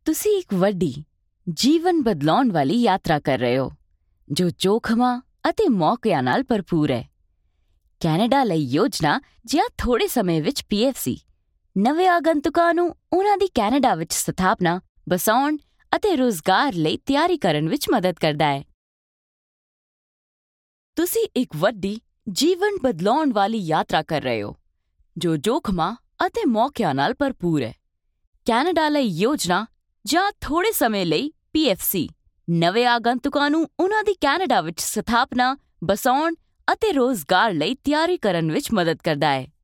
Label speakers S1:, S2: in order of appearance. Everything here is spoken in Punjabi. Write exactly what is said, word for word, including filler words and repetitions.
S1: ਤੁਸੀਂ ਇੱਕ ਵੱਡੀ ਜੀਵਨ ਬਦਲਾਉਣ ਵਾਲੀ ਯਾਤਰਾ ਕਰ ਰਹੇ ਹੋ ਜੋ ਜੋਖਮਾਂ ਅਤੇ ਮੌਕਿਆਂ ਨਾਲ ਭਰਪੂਰ ਹੈ। ਕੈਨੇਡਾ ਲਈ ਯੋਜਨਾ ਜਾਂ ਥੋੜੇ ਸਮੇਂ ਵਿੱਚ ਪੀ ਐਫ ਸੀ ਨਵੇਂ ਆਗੰਤੁਕਾਂ ਨੂੰ ਉਹਨਾਂ ਦੀ ਕੈਨੇਡਾ ਵਿੱਚ ਸਥਾਪਨਾ, ਬਸਾਉਣ ਅਤੇ ਰੁਜ਼ਗਾਰ ਲਈ ਤਿਆਰੀ ਕਰਨ ਵਿੱਚ ਮਦਦ ਕਰਦਾ ਹੈ। ਤੁਸੀਂ ਇੱਕ ਵੱਡੀ ਜੀਵਨ ਬਦਲਾਉਣ ਵਾਲੀ ਯਾਤਰਾ ਕਰ ਰਹੇ ਹੋ ਜੋ ਜੋਖਮਾਂ ਅਤੇ ਮੌਕਿਆਂ ਨਾਲ ਭਰਪੂਰ ਹੈ। ਕੈਨੇਡਾ ਲਈ ਯੋਜਨਾ ਜਾਂ ਥੋੜੇ ਸਮੇਂ ਲਈ ਪੀ ਐਫ ਸੀ ਨਵੇਂ ਆਗੰਤੁਕਾਂ ਨੂੰ ਉਹਨਾਂ ਦੀ ਕੈਨੇਡਾ ਵਿੱਚ ਸਥਾਪਨਾ, ਬਸਾਉਣ ਅਤੇ ਰੁਜ਼ਗਾਰ ਲਈ ਤਿਆਰੀ ਕਰਨ ਵਿੱਚ ਮਦਦ ਕਰਦਾ ਹੈ।